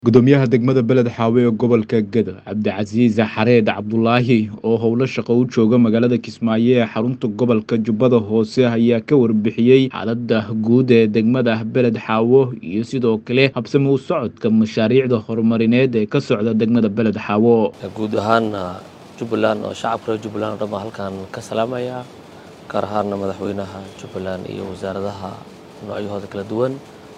gudoomiyaha degmada beled xaawe ee gobolka Gedo Cabdicasiis Xareed Cabdulaahi oo howlo shaqo u jooga magaalada Kismaayo ee xarunta gobolka Jubbada Hoose ayaa ka warbixiyay xaaladda guud ee degmada beled xaawe iyo sidoo kale habsami u socodka mashaariicda horumarineed ee ka socda degmada beled xaawe guud ahaan Jubbaland oo shacabka Jubbaland dhama halkan ka salaamaya gaar ahaan madaxweynaha Jubbaland iyo wasaaradaha noocyahooda kala duwan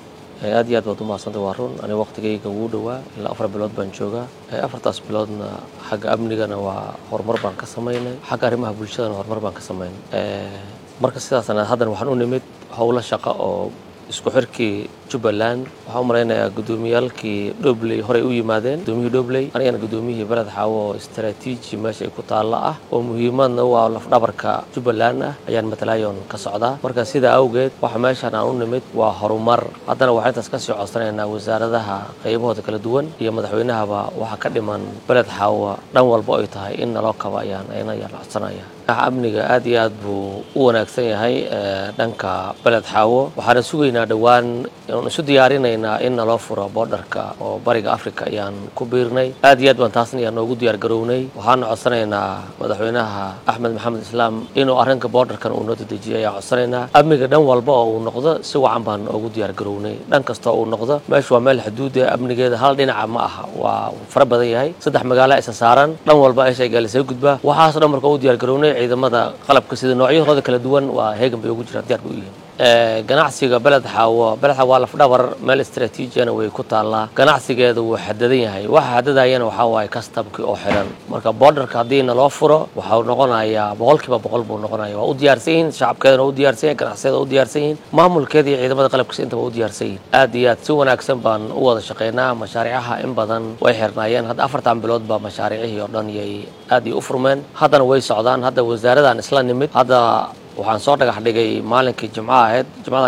aad iyo aad baad u mahadsantahay waa run aniga waqtigayga ugu dhawaa ilaa 4 bilood baan joogaa 4taas biloodna xagga amnigana waa horumar baan ka sameynay xagga arrimaha bulshadana horumar baan ka sameynay marka sidaasna haddana waxaan u nimid howlo shaqo oo isku xirkii Jubbaland waxaan u mareynayaa gudoomiyalkii Dobley hore u yimaadeen gudoomiyihii Dobley anigana gudoomiyihii beled xaawo istaraatiiji meesha ay ku taala ah oo muhiimadna waa laf dhabarka Jubbaland ayaan matalayoon ka socdaa marka sida awgeed waxa meeshan aan u nimid waa horumar haddana waxaan taas ka sii codsanaynaa wasaaradaha qaybahooda kala duwan iyo madaxweynahaba waxa ka dhiman beled xaawo dhan walba ay tahay in naloo kaba ayaan codsanayaa amniga aad iyo aad buu u wanaagsan yahay dhanka beled xaawo waxaan sugaynaa dhawaan inaan isu diyaarinaynaa in naloo furo borderka oo bariga Afrika ayaan ku biirnay aad iyo aad baan taasna noogu diyaar garownay waxaan codsanaynaa madaxweynaha Axmed Maxamed Islaam inuu arrinka borderkan uu noo dejiyo ayaan codsanaynaa amniga dhan walba oo uu noqdo si wacan baan ugu diyaar garownay dhan kasta oo uu noqdo meeshu waa meel xuduud ah amnigeeda hal dhinac ma aha waa fara badan yahay saddex magaalo ay saaran dhan walba ay sheegay soo gudba waxaas dhan marka uu diyaar garownay ciidamada qalabka sida noocyahooda kala duwan waa heegan bay ugu jiraan diyaar u yihiin ganacsiga beled xaawo waa laf dhabar meel istaraatiijiyana way ku taalaa ganacsigeedu wuu xadadan yahay waxa xadadayana waxa waay kastabkii oo xiran marka borderka hadii naloo furo waxa uu noqonayaa 100% buu noqonayaa waa u diyaarsan yihiin shacabkeedana u diyaarsan yihiin ganacsigeeda u diyaarsan yihiin maamulkeeda iyo ciidamada qalabka inta u diyaarsan yihiin aad iyo aad si wanaagsan baan u wada shaqeynaa mashaariicaha in badan way xirnaayeen hadda 4 bilood ba mashaariicii oo dhan aad u furmeen haddana way socdaan hadda wasaaradan isla nimid hadda waxaan soo dhagax dhigay maalinkii Jimcaha ahayd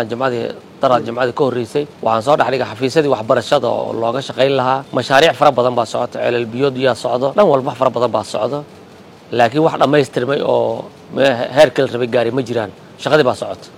jimcadii ka horeysay waxaan soo dhax dhigay xafiisadii waxbarashada oo looga shaqeyn lahaa mashaariic fara badan baa socota ceelal biyood yaa socdo dhan walba fara badan baa socdo laakiin wax dhameystirmay oo heerkii la rabay gaari ma jiraan shaqadii baa socota